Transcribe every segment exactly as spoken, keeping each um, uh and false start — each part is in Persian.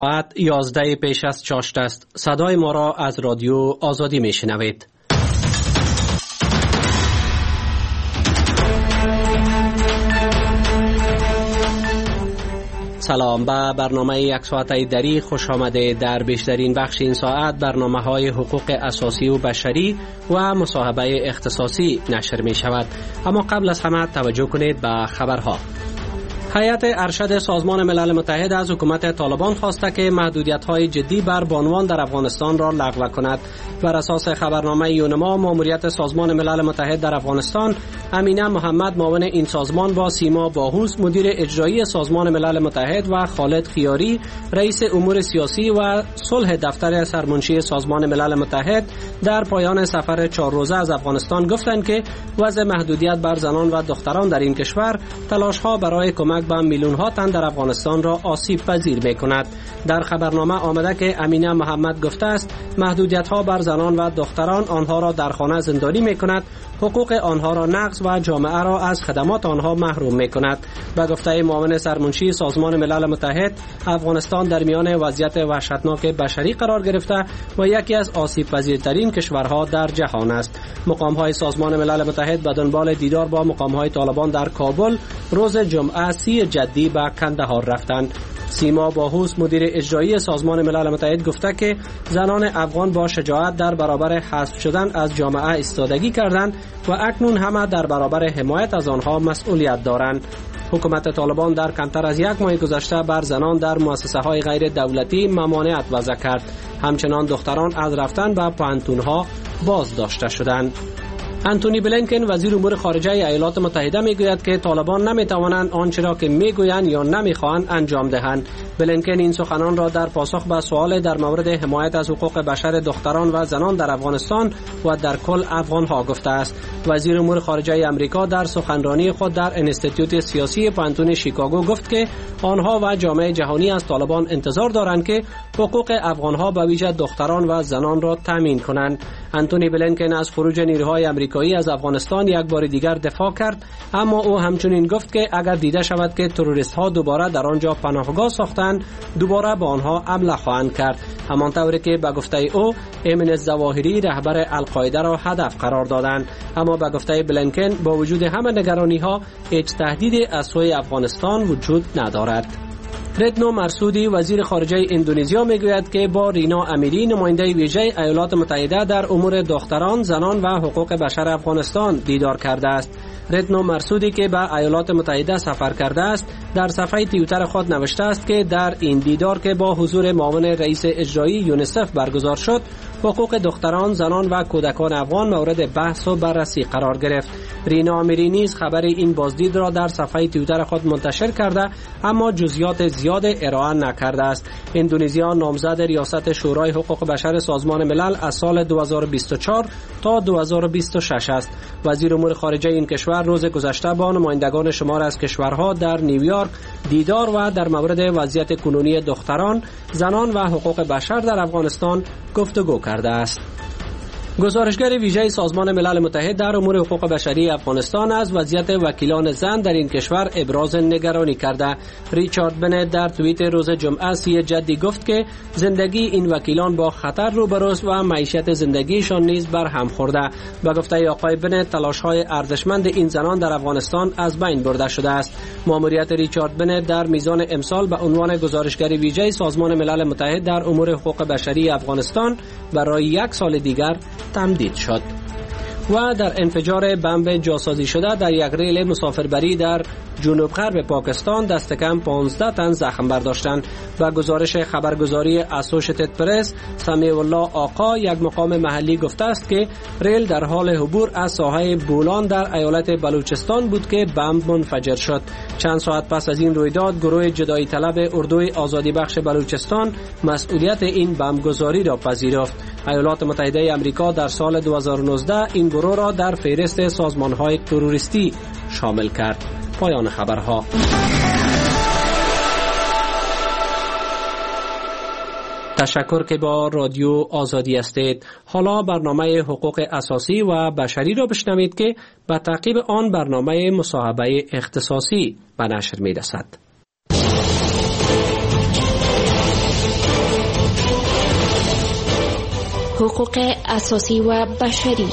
ساعت یازده پیش از چاشت است. صدای ما را از رادیو آزادی می شنوید. سلام، به برنامه یک ساعته دری خوش آمده. در بیشترین بخش این ساعت برنامه های حقوق اساسی و بشری و مصاحبه اختصاصی نشر می شود. اما قبل از همه توجه کنید به خبرها. هیئت ارشد سازمان ملل متحد از حکومت طالبان خواسته که محدودیت‌های جدی بر بانوان در افغانستان را لغو کند. بر اساس خبرنامه یونما، ماموریت سازمان ملل متحد در افغانستان، امینه محمد معاون این سازمان با سیما باهوس مدیر اجرایی سازمان ملل متحد و خالد خیاری رئیس امور سیاسی و صلح دفتر سرمنشی سازمان ملل متحد در پایان سفر چهار روزه از افغانستان گفتند که وضع محدودیت بر زنان و دختران در این کشور تلاش‌ها برای کمک به میلیون‌ها تن در افغانستان را آسیب پذیر می‌کند. در خبرنامه آمده که امینه محمد گفته است محدودیت‌ها بر زنان و دختران آنها را در خانه زندانی می‌کند، حقوق آنها را نقض و جامعه را از خدمات آنها محروم می‌کند. به گفته معاون سرمنشی سازمان ملل متحد، افغانستان در میان وضعیت وحشتناک بشری قرار گرفته و یکی از آسیب پذیرترین کشورها در جهان است. مقام‌های سازمان ملل متحد به دنبال دیدار با مقام‌های طالبان در کابل روز جمعه سی جدی به کندهار رفتند. سیما باهوس مدیر اجرایی سازمان ملل متحد گفته که زنان افغان با شجاعت در برابر حذف شدن از جامعه ایستادگی کردند و اکنون همه در برابر حمایت از آنها مسئولیت دارند. حکومت طالبان در کمتر از یک ماه گذشته بر زنان در مؤسسه‌های غیر دولتی ممانعت وضع کرد. همچنان دختران از رفتن به پوهنتون‌ها باز داشته شدند. انتونی بلینکن وزیر امور خارجه ایالات متحده میگوید که طالبان نمیتوانند آنچه را که میگویند یا نمیخواهند انجام دهند. بلینکن این سخنان را در پاسخ به سوال در مورد حمایت از حقوق بشر دختران و زنان در افغانستان و در کل افغانها گفته است. وزیر امور خارجه آمریکا در سخنرانی خود در انستیتوت سیاسی پانتون شیکاگو گفت که آنها و جامعه جهانی از طالبان انتظار دارند که حقوق افغانها به ویژه دختران و زنان را تامین کنند. انتونی بلینکن از خروج نیروهای آمریکایی از افغانستان یک بار دیگر دفاع کرد، اما او همچنین گفت که اگر دیده شود که تروریست ها دوباره در آنجا پناهگاه ساختند، دوباره به آنها حمله خواهند کرد. همانطوری که به گفته او ایمن الظواهری رهبر القاعده را هدف قرار دادند. اما به گفته بلینکن با وجود همه نگرانی ها هیچ تهدیدی از سوی افغانستان وجود ندارد. ردنو مرسودی وزیر خارجه اندونزیا میگوید که با رینا امیری نماینده ویژه ایالات متحده در امور دختران، زنان و حقوق بشر افغانستان دیدار کرده است. ردنو مرسودی که به ایالات متحده سفر کرده است در صفحه توییتر خود نوشته است که در این دیدار که با حضور معاون رئیس اجرایی یونیسف برگزار شد، حقوق دختران، زنان و کودکان افغان مورد بحث و بررسی قرار گرفت. رینا امیری نیز خبر این بازدید را در صفحه توییتر خود منتشر کرده، اما جزئیات زیاد ارائه نکرده است. اندونزیا نامزد ریاست شورای حقوق بشر سازمان ملل از سال دو هزار و بیست و چهار تا دو هزار و بیست و شش است. وزیر امور خارجه این کشور روز گذشته با نمایندگان شمار از کشورها در نیویورک دیدار و در مورد وضعیت کنونی دختران، زنان و حقوق بشر در افغانستان گفتگو کرده است. گزارشگر ویژه سازمان ملل متحد در امور حقوق بشری افغانستان از وضعیت وکیلان زن در این کشور ابراز نگرانی کرده. ریچارد بنت در توییت روز جمعه سی جدی گفت که زندگی این وکیلان با خطر روبروست و معیشت زندگیشان نیز بر هم خورده. به گفته آقای بنت، تلاش‌های ارزشمند این زنان در افغانستان از بین برده شده است. ماموریت ریچارد بنت در میزان امسال به عنوان گزارشگر ویژه سازمان ملل متحد در امور حقوق بشری افغانستان برای یک سال دیگر تمدید شد. و در انفجار بمب جاسازی شده در یک ریل مسافربری در جنوب غرب پاکستان دست کم پانزده تن زخم برداشتند. و گزارش خبرگزاری اسوشیتد پرس، سمیع الله آقا یک مقام محلی گفته است که ریل در حال عبور از ساحه بولان در ایالت بلوچستان بود که بمب منفجر شد. چند ساعت پس از این رویداد گروه جدایی طلب اردوی آزادی بخش بلوچستان مسئولیت این بمبگذاری را پذیرفت. ایالات متحده آمریکا در سال دو هزار و نوزده این گروه را در فهرست سازمان‌های تروریستی شامل کرد. پایان خبرها. تشکر که با رادیو آزادی هستید. حالا برنامه حقوق اساسی و بشری را بشنوید که به تعقیب آن برنامه مصاحبه اختصاصی به نشر می رسد. حقوق اساسی و بشری.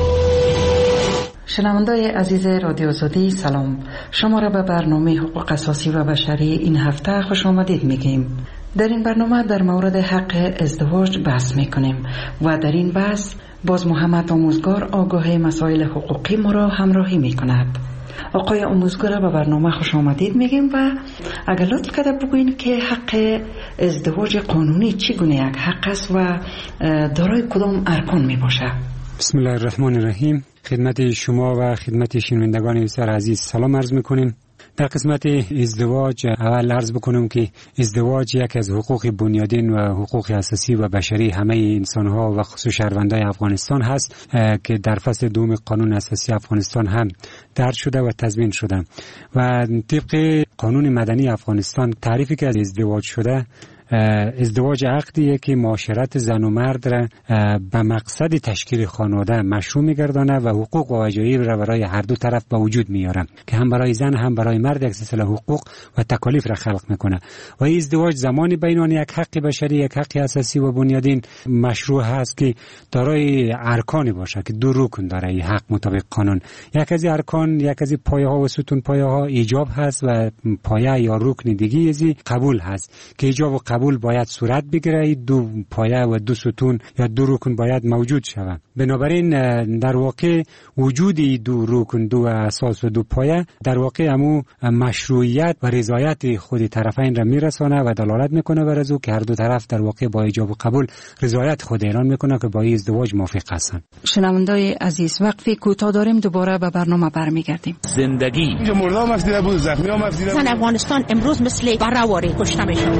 شنوندای عزیز رادیو آزادی سلام، شما را به برنامه حقوق اساسی و بشری این هفته خوش آمدید میگیم. در این برنامه در مورد حق ازدواج بحث میکنیم و در این بحث باز محمد آموزگار آگاه مسائل حقوقی ما را همراهی میکند. آقای آموزگار به برنامه خوش آمدید میگیم و اگر لطف کرده بگوین که حق ازدواج قانونی چگونه یک حق است و دارای کدام ارکان میباشه؟ بسم الله الرحمن الرحیم. خدمت شما و خدمت شنوندگان بسیار عزیز سلام عرض میکنیم. در قسمت ازدواج اول عرض بکنم که ازدواج یک از حقوق بنیادین و حقوق اساسی و بشری همه انسان‌ها و خصوص شهروندان افغانستان هست که در فصل دوم قانون اساسی افغانستان هم درج شده و تضمین شده و طبق قانون مدنی افغانستان تعریفی که از ازدواج شده، ازدواج عقدیه که معاشرت زن و مرد را به مقصد تشکیل خانواده مشروع می‌گردانه و حقوق و وجایب را برای هر دو طرف به وجود میاره که هم برای زن هم برای مرد یک سلسله حقوق و تکالیف را خلق میکنه و این ازدواج زمانی بین آن یک حق بشری، یک حق اساسی و بنیادین مشروع هست که دارای ارکانی باشه که دو رکن داره این حق مطابق قانون. یک از ارکان، یک از پایه‌ها و ستون پایه‌ها ایجاب هست و پایه یا رکن دیگه از قبول هست که ایجاب و قبول باید صورت بگیره. دو پایه و دو ستون یا دو رکن باید موجود شود. بنابراین در واقع وجودی دو رکن، دو اساس و دو پایه در واقع همو مشروعیت و رضایت خود طرفین را میرسانه و دلالت میکنه بر از او که هر دو طرف در واقع با ایجاب و قبول رضایت خود اعلان میکنه که با این ازدواج موافق هستند. شنوندای عزیز، وقفی کوتاه داریم، دوباره به برنامه برمیگردیم. زندگی اینجا مردم مفدیده بود، زخمی ها مفدیده بود. افغانستان امروز مثل برآوری کشته میشه.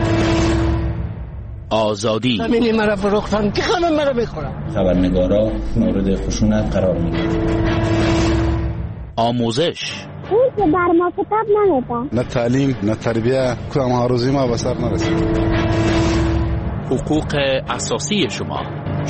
آزادی زمین مرا فروختن که خانم مرا بخورم. خبرنگارا مورد خشونت قرار میگیرند. آموزش اون که بر ما کتاب نمیده، نه تعلیم نه تربیه، کدام آرزوی ما به سر نرسید. حقوق اساسی شما.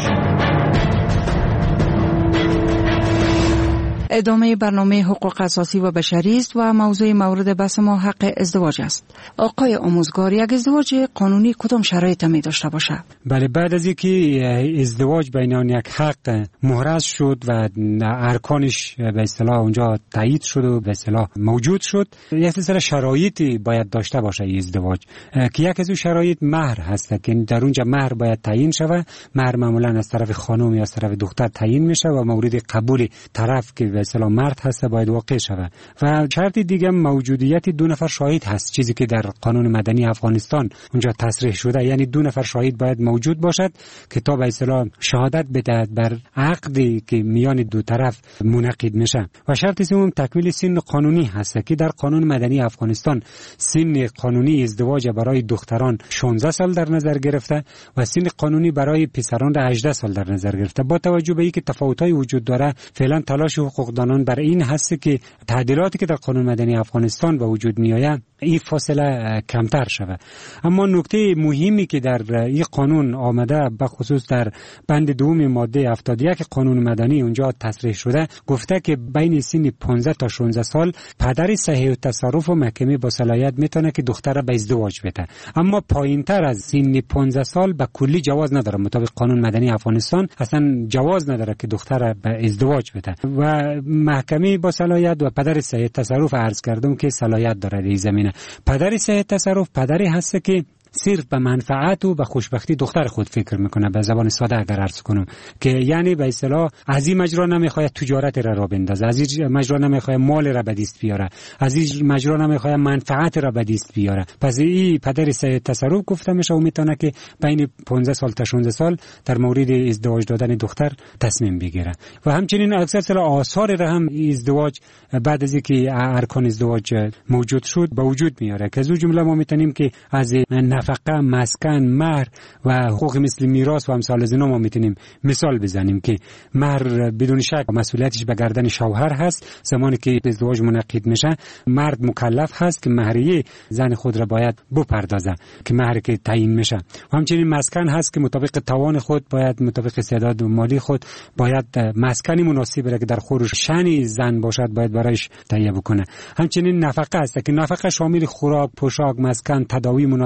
ادامه برنامه حقوق اساسی و بشری است و موضوع مورد بحث ما حق ازدواج است. آقای آموزگار، یک ازدواج قانونی کدام شرایط می داشته باشه؟ بله، بعد از اینکه ازدواج بین آن یک حق مهرز شد و ارکانش به اصطلاح اونجا تایید شد و به اصطلاح موجود شد، یک سلسله شرایطی باید داشته باشه این ازدواج که یک از اون شرایط مهر هست که در اونجا مهر باید تعیین شود. مهر معمولا از طرف خانم یا از طرف دختر تعیین میشه و مورد قبول طرف که به اصطلاح مرد هست باید واقع شود. و شرط دیگه موجودیت دو نفر شاهد هست، چیزی که در قانون مدنی افغانستان اونجا تصریح شده، یعنی دو نفر شاهد باید موجود باشد که تا به اصطلاح شهادت بدهد بر عقدی که میان دو طرف منعقد میشه. و شرط سوم تکمیل سن قانونی هست که در قانون مدنی افغانستان سن قانونی ازدواج برای دختران شانزده سال در نظر گرفته و سن قانونی برای پسران هجده سال در نظر گرفته. با توجه به اینکه تفاوت‌های وجود داره، فعلا تلاش حقوقدانان برای این هست که تعدیلاتی که در قانون مدنی افغانستان به وجود میآید این فاصله کمتر شود. اما نکته مهمی که در این قانون آمده به خصوص در بند دوم ماده هفتاد و یک قانون مدنی اونجا تصریح شده، گفته که بین سن پانزده تا شانزده سال پدر صحیح التصرف و محکمه با صلاحیت میتونه که دختر را به ازدواج بده. اما پایینتر از سن پانزده سال به کلی جواز نداره. مطابق قانون مدنی افغانستان اصلا جواز نداره که دختر را به ازدواج بده و محکمه با صلاحیت و پدر صحیح التصرف عرض کردم که صلاحیت داره در این زمینه. پدر صحیح التصرف پدری هست که صرف به منفعت و به خوشبختی دختر خود فکر میکنه. به زبان ساده اگر عرض کنم که یعنی به اصطلاح از این مجرا نمیخواد تجارت را را بندازه، از این مجرا نمیخواد مال را به دست بیاره، از این مجرا نمیخواد منفعت را به دست بیاره. پس این پدر صحیح تصرف گفته میشه و میتونه که بین پانزده سال تا شانزده سال در مورد ازدواج دادن دختر تصمیم بگیره. و همچنین اکثر آثار را هم ازدواج بعد از اینکه ارکان ازدواج موجود شد به وجود میاره که از اون جمله ما میتونیم که از نفقه، مسکن، مهر و حقوق مثل میراث و امثال از اینا ما میتونیم مثال بزنیم که مهر بدون شک مسئولیتش به گردن شوهر هست. زمانی که ازدواج منعقد میشه مرد مکلف هست که مهریه زن خود را باید بپردازه که مهری که تعیین میشه. و همچنین مسکن هست که مطابق توان خود باید مطابق استعداد مالی خود باید مسکنی مناسب را که در خور شأن زن باشد باید برایش تهیه بکنه. همچنین نفقه هست که نفقه شامل خوراک، پوشاک، مسکن، تداوی مناسب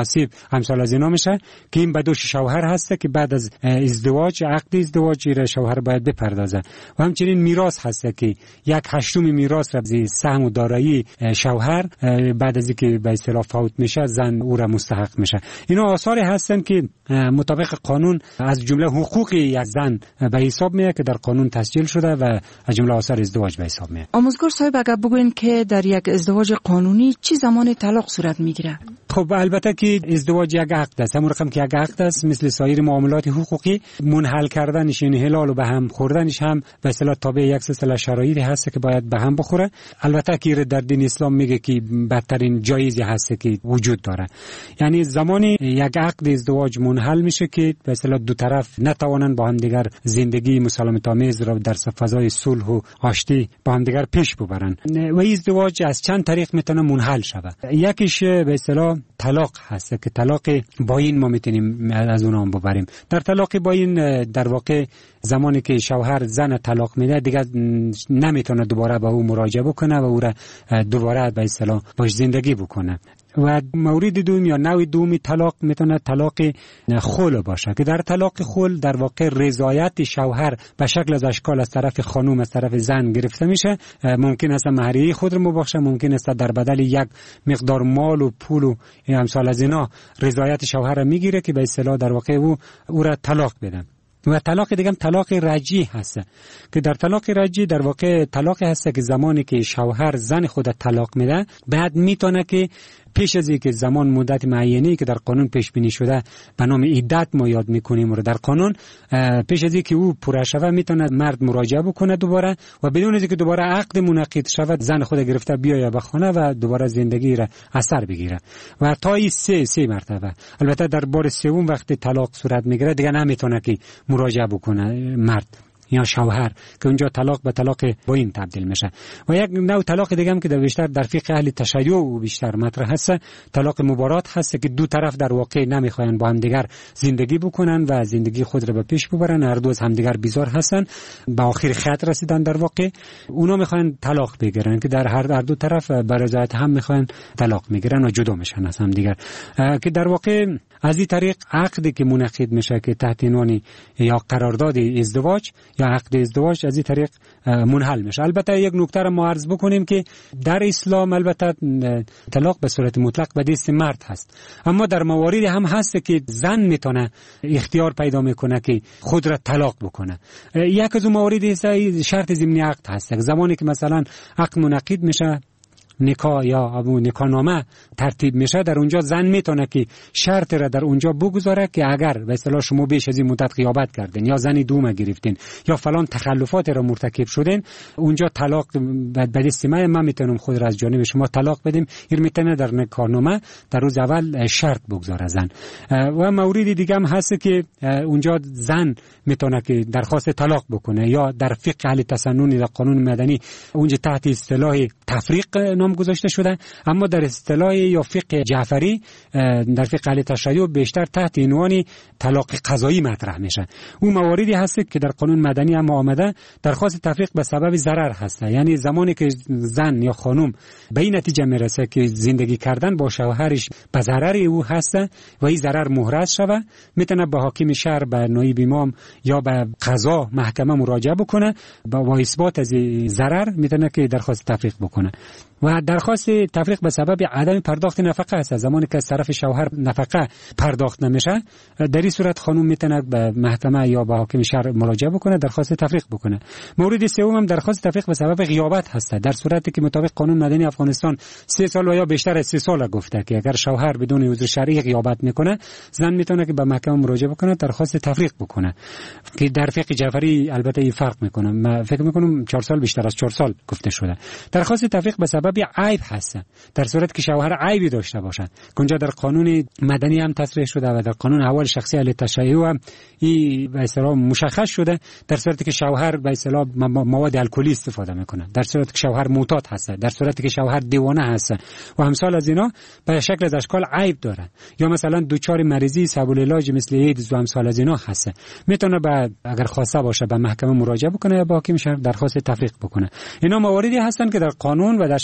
امثال از اینا میشه که این بدوش شوهر هست که بعد از ازدواج عقد ازدواج را شوهر باید بپردازه. و همچنین میراث هست که یک هشتم میراث را از سهم و دارایی شوهر بعد از اینکه به اصطلاح فوت میشه زن او را مستحق میشه. اینا آثاری هستن که مطابق قانون از جمله حقوقی یک زن به حساب میاد که در قانون تسجیل شده و از جمله آثار ازدواج به حساب میاد. آموزگار صاحب اگر بگوین که در یک ازدواج قانونی چی زمان طلاق صورت میگیره؟ خب البته که ازدواج یک عقد است، همون رقم که یک عقد است، مثل سایر معاملات حقوقی منحل کردنش یعنی حلال و به هم خوردنش هم به اصطلاح تابع یک سلسله شرایطی هست که باید به هم بخوره. البته که در دین اسلام میگه که بدترین جایزی هست که وجود داره، یعنی زمانی یک عقد ازدواج منحل میشه که به اصطلاح دو طرف نتوانند با هم دیگر زندگی مسالمت آمیز را در فضای صلح و آشتی با هم دیگر پیش ببرن. و ازدواج از چند طریق میتونه منحل شود. یکیش به اصطلاح طلاق هست که طلاق باین ما میتونیم از اون هم ببریم. در طلاق باین در واقع زمانی که شوهر زن طلاق میده دیگه نمیتونه دوباره با او مراجعه بکنه و او را دوباره به اصطلاح باش زندگی بکنه. و مورد دوم یا نوع دومی طلاق میتونه طلاق خلع باشه که در طلاق خلع در واقع رضایت شوهر به شکل از اشکال از طرف خانم از طرف زن گرفته میشه. ممکن است مهریه خود رو مبخشه، ممکن است در بدل یک مقدار مال و پول و امثال از اینا رضایت شوهر رو میگیره که به اصطلاح در واقع او او را طلاق بده. و طلاق دیگه هم طلاق رجعی هست که در طلاق رجعی در واقع طلاق هست که زمانی که شوهر زن خود طلاق میده بعد میتونه که پیش از اینکه زمان مدت معینی که در قانون پیش بینی شده به نام عدت ما یاد میکنیم رو در قانون، پیش از اینکه او پوره شود میتونه مرد مراجعه بکنه دوباره و بدون اینکه دوباره عقد منعقد شود زن خود گرفته بیاید به خانه و دوباره زندگی را اثر بگیره و تا این سه سه مرتبه. البته در بار سوم وقتی طلاق صورت میگیره دیگه نمیتونه که مراجعه بکنه مرد یا شوهر که اونجا طلاق به طلاق باین تبدیل میشه. و یک نوع طلاق دیگه هم که در بیشتر در فقه اهل تشیع و بیشتر مطرح هست طلاق مبارات هست که دو طرف در واقع نمیخواین با هم دیگر زندگی بکنن و زندگی خود را به پیش ببرن، هر دو از هم دیگر بیزار هستن، به آخر خط رسیدن در واقع اونا میخواین طلاق بگیرن که در هر دو طرف به رضایت هم میخواین طلاق میگیرن و جدا میشن از هم دیگر. که در واقع از این طریق عقدی که منعقد میشه که تحت عنوان یا قرارداد ازدواج یا عقد ازدواج از این طریق منحل میشه. البته یک نکته را ما عرض بکنیم که در اسلام البته طلاق به صورت مطلق به دست مرد هست، اما در مواردی هم هست که زن میتونه اختیار پیدا میکنه که خود را طلاق بکنه. یک از اون مواردی شرط ضمنی عقد هست. زمانی که مثلا عقد منعقد میشه نکاح یا ابو نکاح نامه ترتیب میشه در اونجا زن میتونه که شرط را در اونجا بگذاره که اگر به اصطلاح شما بیش از این مدت غیابت کردین یا زنی دوم گرفتین یا فلان تخلفات را مرتکب شدین اونجا طلاق به دست من من میتونم خود را از جانب شما طلاق بدیم. این میتونه در نکاح نامه در روز اول شرط بگذاره زن. و موردی دیگه هم هست که اونجا زن میتونه که درخواست طلاق بکنه یا در فقه اهل تسنن در قانون مدنی اونجا تحت اصطلاح تفریق نام گذاشته شده، اما در اصطلاح یا فقه جعفری در فقه اهل تشیع بیشتر تحت عنوان طلاق قضایی مطرح میشه. اون مواردی هست که در قانون مدنی هم آمده درخواست تفریق به سبب ضرر هست، یعنی زمانی که زن یا خانم به این نتیجه میرسه که زندگی کردن با شوهرش به ضرر او هست و این ضرر محرز شوه میتونه به حاکم شهر به نایب امام یا به قضا محکمه مراجعه بکنه با اثبات از ضرر میتونه که درخواست تفریق بکنه. و درخواست تفریق به سبب عدم پرداخت نفقه است. زمانی که از طرف شوهر نفقه پرداخت نمیشه در این صورت خانم میتونه به محکمه یا به حاکم شهر مراجعه بکنه درخواست تفریق بکنه. مورد سوم هم درخواست تفریق به سبب غیابت هست. در صورتی که مطابق قانون مدنی افغانستان سه سال و یا بیشتر از سه سال گفته که اگر شوهر بدون عذر شرعی غیابت میکنه زن میتونه که به محکمه مراجعه بکنه درخواست تفریق بکنه که در فقه جعفری البته این فرق میکنه. من فکر میکنم چهار سال بیشتر از چهار سال گفته شده. درخواست تفریق به سبب عیب هست در صورتی که شوهر عیبی داشته باشد که اونجا در قانون مدنی هم تصریح شده و در قانون احوال شخصی اهل تشیع هم این به اصطلاح مشخص شده در صورتی که شوهر به اصطلاح مواد الکلی استفاده میکنه، در صورتی که شوهر معتاد هست، در صورتی که شوهر دیوانه هست و امثال از اینا به شکل از اشکال عیب داره یا مثلا دوچار مریضی سبب العلاج مثل ایدز و امثال از اینا هست میتونه به اگر خواسته باشه به محکمه مراجعه بکنه یا با حاکم شهر درخواست تفریق بکنه. اینا مواردی هستن که در قانون و در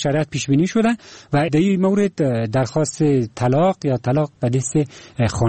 شریعت پیش بینی شده و در این مورد درخواست طلاق یا طلاق به دست